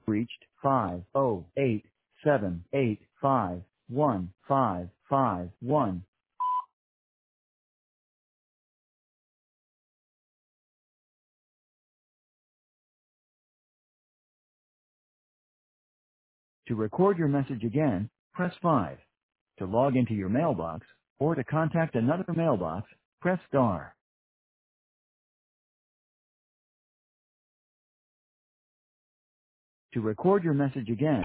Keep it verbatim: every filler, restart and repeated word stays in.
reached five oh eight seven eight five one five five one. To record your message again, press five. To log into your mailbox, or to contact another mailbox, press star. To record your message again,